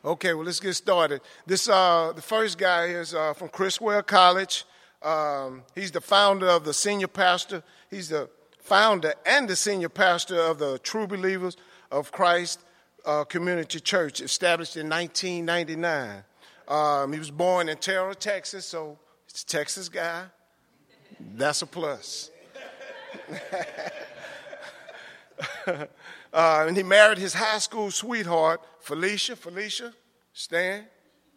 Okay, well, let's get started. The first guy is from Criswell College. He's the founder of the senior pastor. He's the founder and the senior pastor of the True Believers of Christ Community Church, established in 1999. He was born in Terrell, Texas, so he's a Texas guy. That's a plus. And he married his high school sweetheart, Felicia. Felicia, stand.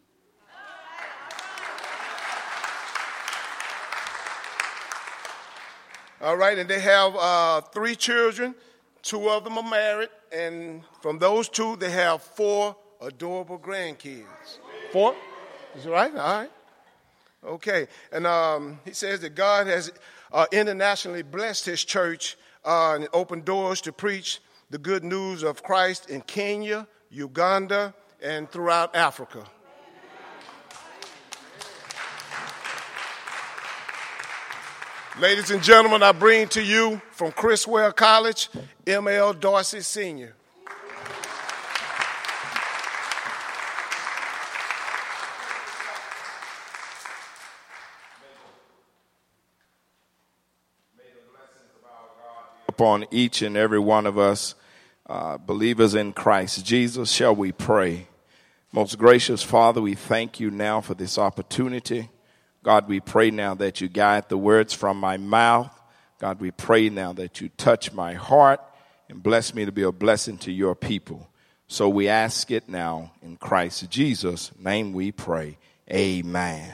All right, and they have 3 children. 2 of them are married, and from those 2, they have 4 adorable grandkids. 4? Is that right? All right. Okay, and he says that God has internationally blessed his church and opened doors to preach the good news of Christ in Kenya, Uganda, and throughout Africa. Ladies and gentlemen, I bring to you from Criswell College, M.L. Dorsey Sr. Upon each and every one of us, believers in Christ Jesus, shall we pray. Most gracious Father, we thank you now for this opportunity. God, we pray now that you guide the words from my mouth. God, we pray now that you touch my heart and bless me to be a blessing to your people. So we ask it now in Christ Jesus' name we pray. Amen.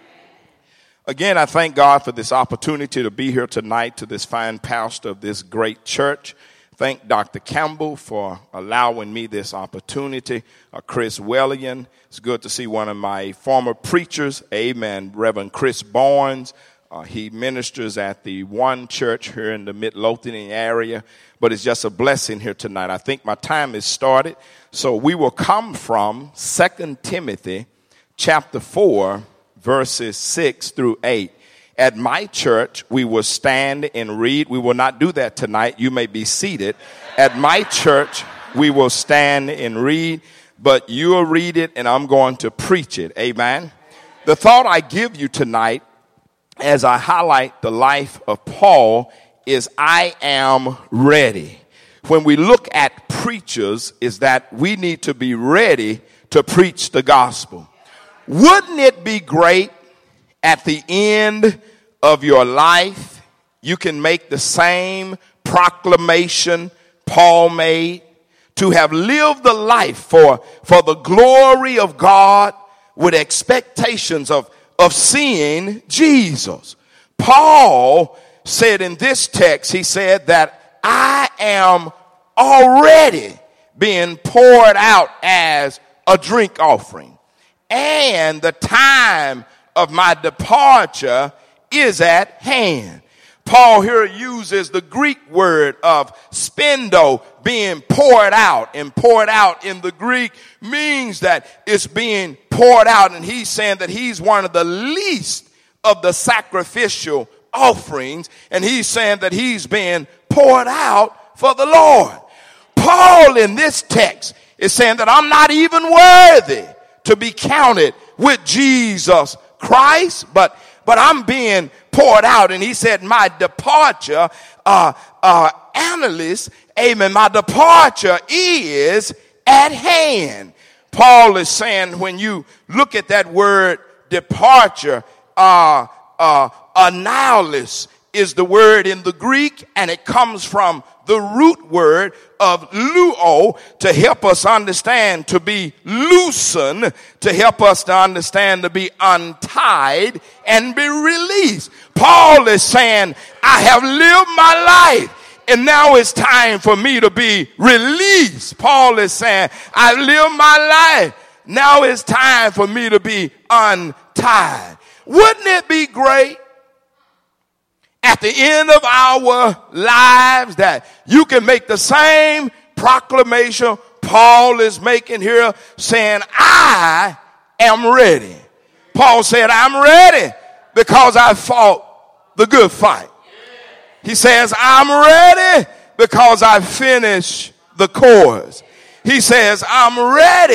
Again, I thank God for this opportunity to be here tonight to this fine pastor of this great church. Thank Dr. Campbell for allowing me this opportunity. Chris Wellian, it's good to see one of my former preachers, amen, Reverend Chris Barnes. He ministers at the One Church here in the Midlothian area, but it's just a blessing here tonight. I think my time has started, so we will come from 2 Timothy chapter 4, verses 6 through 8. At my church, we will stand and read. We will not do that tonight. You may be seated. At my church, we will stand and read, but you will read it and I'm going to preach it. Amen. The thought I give you tonight as I highlight the life of Paul is I am ready. When we look at preachers, is that we need to be ready to preach the gospel. Wouldn't it be great at the end of your life, you can make the same proclamation Paul made, to have lived the life for the glory of God with expectations of seeing Jesus. Paul said in this text, he said that I am already being poured out as a drink offering, and the time of my departure is at hand. Paul here uses the Greek word of spendo, being poured out, and poured out in the Greek means that it's being poured out, and he's saying that he's one of the least of the sacrificial offerings, and he's saying that he's being poured out for the Lord. Paul in this text is saying that I'm not even worthy to be counted with Jesus Christ, but I'm being poured out. And he said, my departure, analyst, amen, my departure is at hand. Paul is saying when you look at that word departure, annihilus is the word in the Greek, and it comes from the root word of luo, to help us understand, to be loosened, to help us to understand, to be untied and be released. Paul is saying, I have lived my life, and now it's time for me to be released. Paul is saying, I've lived my life, now it's time for me to be untied. Wouldn't it be great at the end of our lives that you can make the same proclamation Paul is making here, saying, I am ready. Paul said, I'm ready because I fought the good fight. He says, I'm ready because I finished the course. He says, I'm ready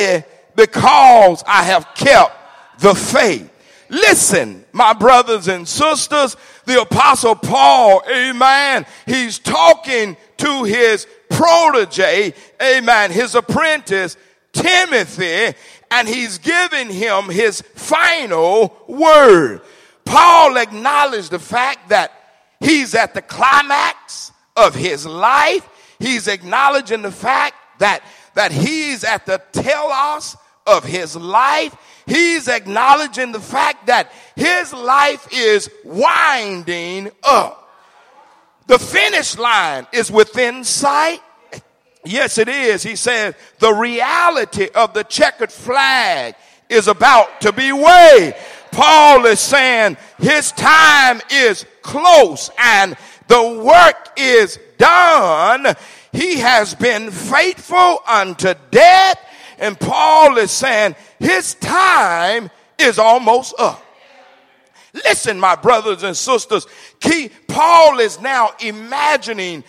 because I have kept the faith. Listen, my brothers and sisters, the Apostle Paul, amen, he's talking to his protege, amen, his apprentice, Timothy, and he's giving him his final word. Paul acknowledged the fact that he's at the climax of his life. He's acknowledging the fact that he's at the telos of his life. He's acknowledging the fact that his life is winding up. The finish line is within sight. Yes, it is. He says the reality of the checkered flag is about to be waved. Paul is saying his time is close and the work is done. He has been faithful unto death. And Paul is saying his time is almost up. Listen, my brothers and sisters, Paul is now imagining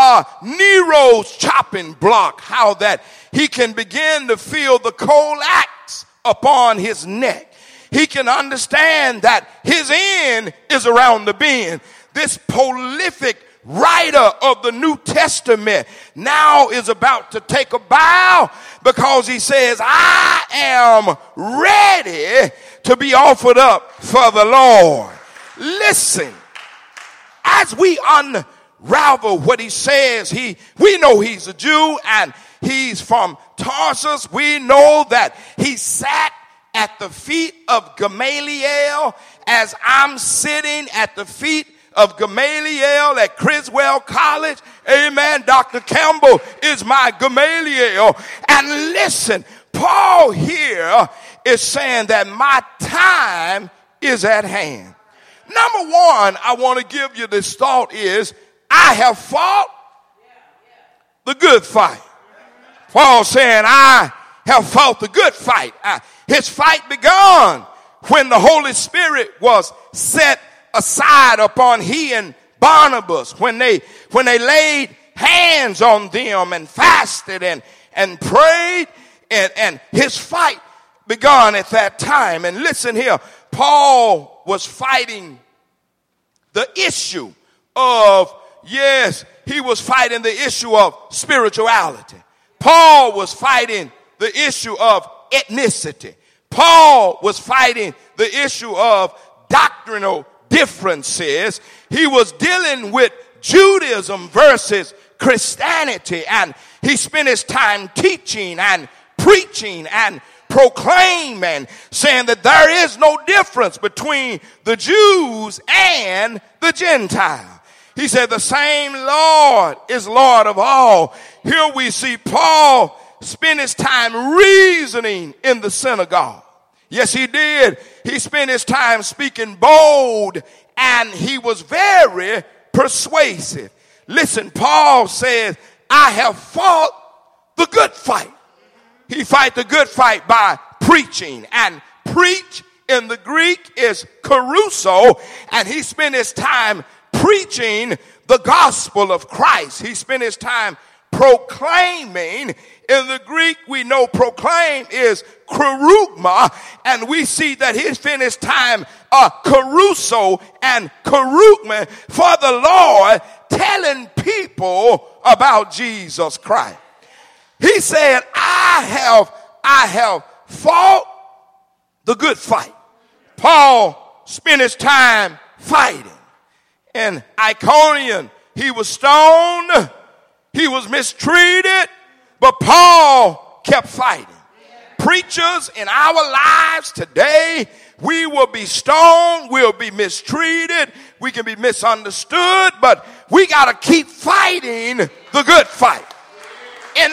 Nero's chopping block, how that he can begin to feel the cold axe upon his neck. He can understand that his end is around the bend. This prolific writer of the New Testament now is about to take a bow because he says, I am ready to be offered up for the Lord. Listen, as we unravel what he says, we know he's a Jew and he's from Tarsus. We know that he sat at the feet of Gamaliel as I'm sitting at the feet of Gamaliel at Criswell College. Amen. Dr. Campbell is my Gamaliel. And listen, Paul here is saying that my time is at hand. Number one, I want to give you this thought is, I have fought the good fight. Paul saying, I have fought the good fight. His fight begun when the Holy Spirit was set aside upon he and Barnabas, when they laid hands on them and fasted and prayed, and his fight began at that time. And listen here, Paul was fighting the issue of, yes, he was fighting the issue of spirituality. Paul was fighting the issue of ethnicity. Paul was fighting the issue of doctrinal differences. He was dealing with Judaism versus Christianity, and he spent his time teaching and preaching and proclaiming, saying that there is no difference between the Jews and the Gentile. He said the same Lord is Lord of all. Here we see Paul spend his time reasoning in the synagogue. Yes, he did. He spent his time speaking bold, and he was very persuasive. Listen, Paul says, I have fought the good fight. He fight the good fight by preaching, and preach in the Greek is caruso, and he spent his time preaching the gospel of Christ. He spent his time proclaiming. In the Greek, we know proclaim is kerugma, and we see that he spent his time caruso and kerugma for the Lord, telling people about Jesus Christ. He said, I have fought the good fight. Paul spent his time fighting. In Iconium, he was stoned, he was mistreated, but Paul kept fighting. Preachers in our lives today, we will be stoned, we'll be mistreated, we can be misunderstood, but we got to keep fighting the good fight. In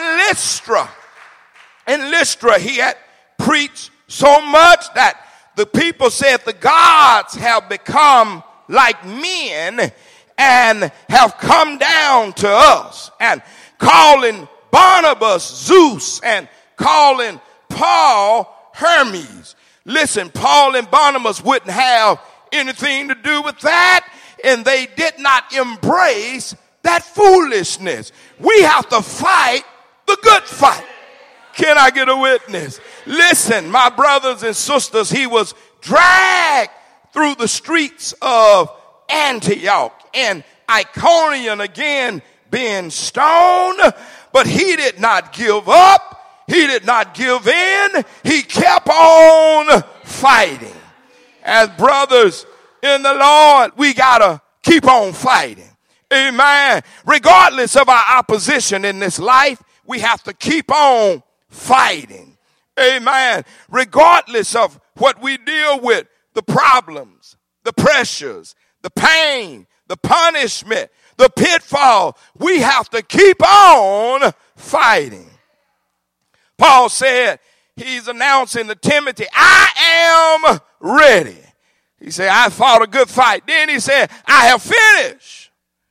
Lystra, he had preached so much that the people said the gods have become like men and have come down to us, and calling Barnabas Zeus and calling Paul Hermes. Listen, Paul and Barnabas wouldn't have anything to do with that, and they did not embrace that foolishness. We have to fight the good fight. Can I get a witness? Listen, my brothers and sisters, he was dragged through the streets of Antioch and Iconium, again being stoned, but he did not give up. He did not give in. He kept on fighting. As brothers in the Lord, we gotta keep on fighting. Amen. Regardless of our opposition in this life, we have to keep on fighting. Amen. Regardless of what we deal with, the problems, the pressures, the pain, the punishment, the pitfall, we have to keep on fighting. Paul said, he's announcing to Timothy, I am ready. He said, I fought a good fight. Then he said, I have finished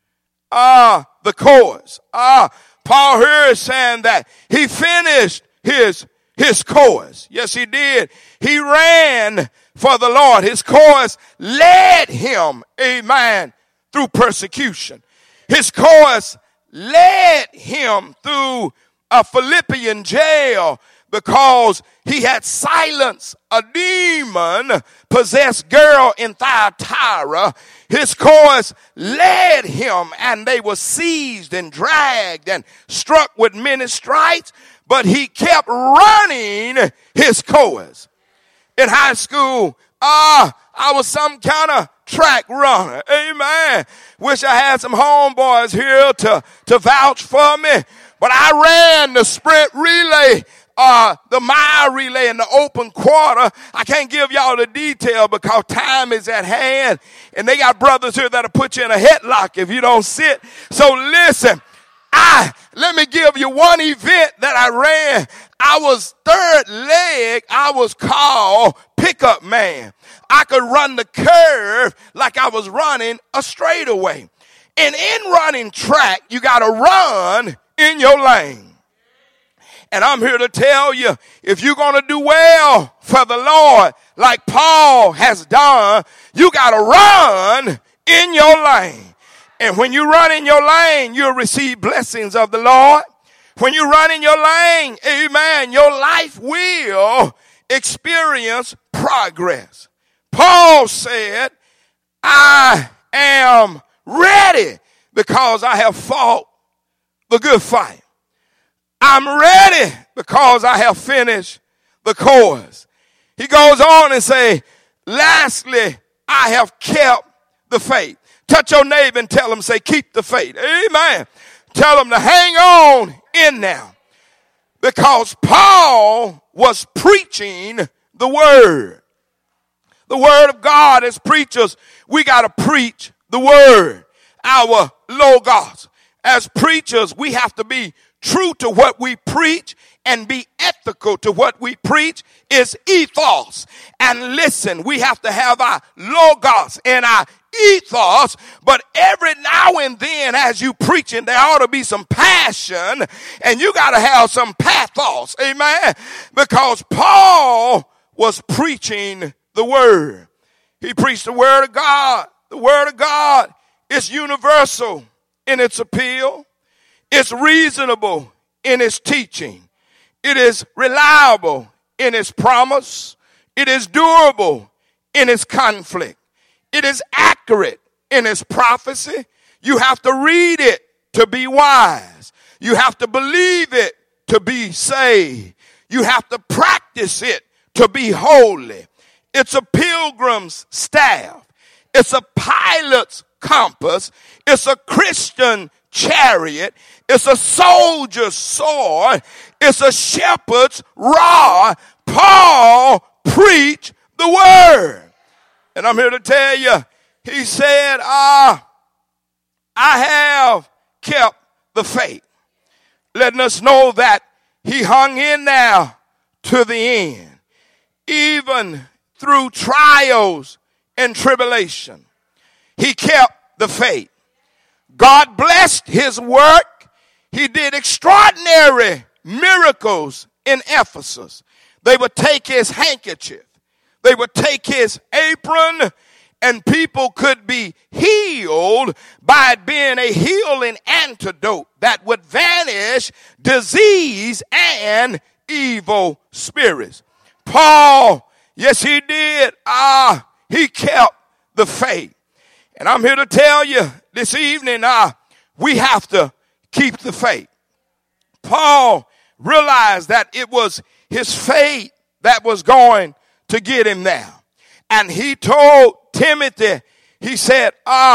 the course. Paul here is saying that he finished his course. Yes, he did. He ran for the Lord. His course led him, amen, through persecution. His course led him through a Philippian jail because he had silenced a demon-possessed girl in Thyatira. His course led him, and they were seized and dragged and struck with many stripes, but he kept running his course. In high school, I was some kind of track runner. Amen. Wish I had some homeboys here to vouch for me. But I ran the sprint relay, the mile relay in the open quarter. I can't give y'all the detail because time is at hand. And they got brothers here that'll put you in a headlock if you don't sit. So listen, let me give you one event that I ran. I was third leg. I was called pickup man. I could run the curve like I was running a straightaway. And in running track, you got to run in your lane. And I'm here to tell you, if you're going to do well for the Lord, like Paul has done, you got to run in your lane. And when you run in your lane, you'll receive blessings of the Lord. When you run in your lane, amen, your life will experience progress. Paul said, I am ready because I have fought the good fight. I'm ready because I have finished the course. He goes on and say, lastly, I have kept the faith. Touch your neighbor and tell him, say, keep the faith. Amen. Tell him to hang on in now. Because Paul was preaching the word. The word of God. As preachers, we got to preach the word. Our logos. As preachers, we have to be true to what we preach and be ethical to what we preach. Is ethos. And listen, we have to have our logos and our ethos, but every now and then as you preaching, there ought to be some passion and you got to have some pathos. Amen. Because Paul was preaching the word. He preached the word of God. The word of God is universal in its appeal. It's reasonable in its teaching. It is reliable in its promise. It is durable in its conflict. It is accurate in its prophecy. You have to read it to be wise. You have to believe it to be saved. You have to practice it to be holy. It's a pilgrim's staff. It's a pilot's compass. It's a Christian chariot. It's a soldier's sword. It's a shepherd's rod. Paul preached the word. And I'm here to tell you, he said, I have kept the faith. Letting us know that he hung in there to the end. Even through trials and tribulation, he kept the faith. God blessed his work. He did extraordinary miracles in Ephesus. They would take his handkerchief. They would take his apron, and people could be healed by it being a healing antidote that would vanish disease and evil spirits. Paul, yes, he did. He kept the faith. And I'm here to tell you this evening, we have to keep the faith. Paul realized that it was his faith that was going to get him there. And he told Timothy, he said,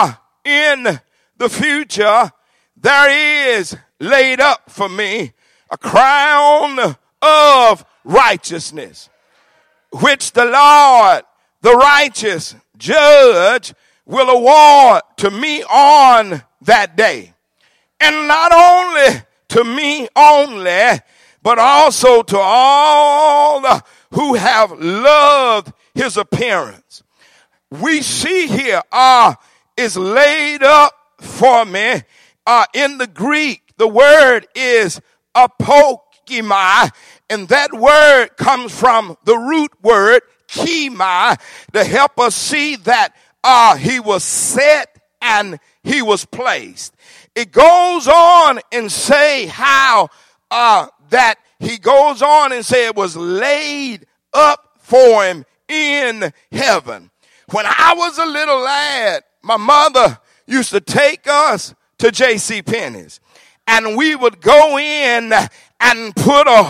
in the future, there is laid up for me a crown of righteousness, which the Lord, the righteous judge, will award to me on that day. And not only to me only, but also to all who have loved his appearance. We see here, is laid up for me. In the Greek, the word is apokimai, and that word comes from the root word kimai to help us see that he was set and he was placed. It goes on and say how that he goes on and say it was laid up for him in heaven. When I was a little lad, my mother used to take us to J.C. Penney's, and we would go in and put a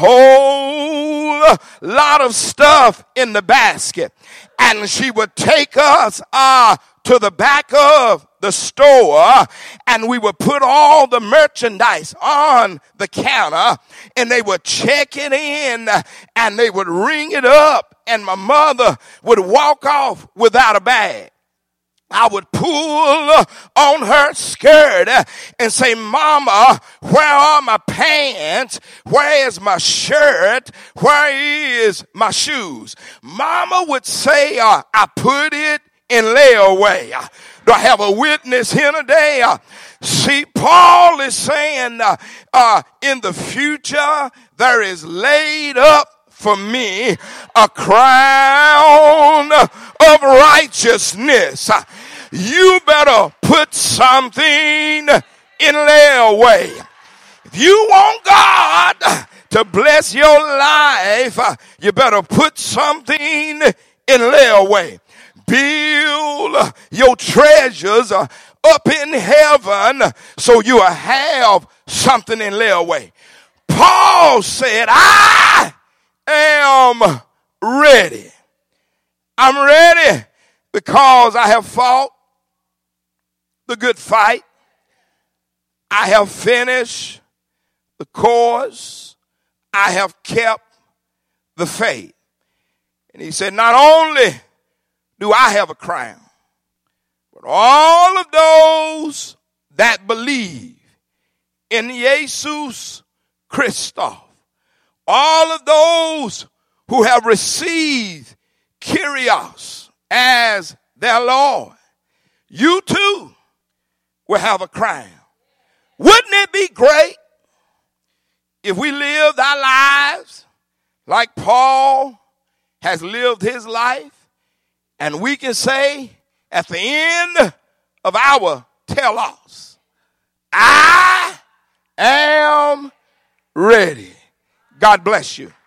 whole lot of stuff in the basket, and she would take us to the back of the store, and we would put all the merchandise on the counter, and they would check it in, and they would ring it up, and my mother would walk off without a bag. I would pull on her skirt and say, Mama, where are my pants? Where is my shirt? Where is my shoes? Mama would say, I put it in layaway. Do I have a witness here today? See, Paul is saying in the future there is laid up for me a crown of righteousness. You better put something in layaway. If you want God to bless your life, you better put something in layaway. Build your treasures up in heaven so you will have something in layaway. Paul said, I am ready. I'm ready because I have fought the good fight. I have finished the course. I have kept the faith. And he said, not only do I have a crown, but all of those that believe in Jesus Christos, all of those who have received Kyrios as their Lord, you too will have a crown. Wouldn't it be great if we lived our lives like Paul has lived his life, and we can say at the end of our telos, I am ready. God bless you.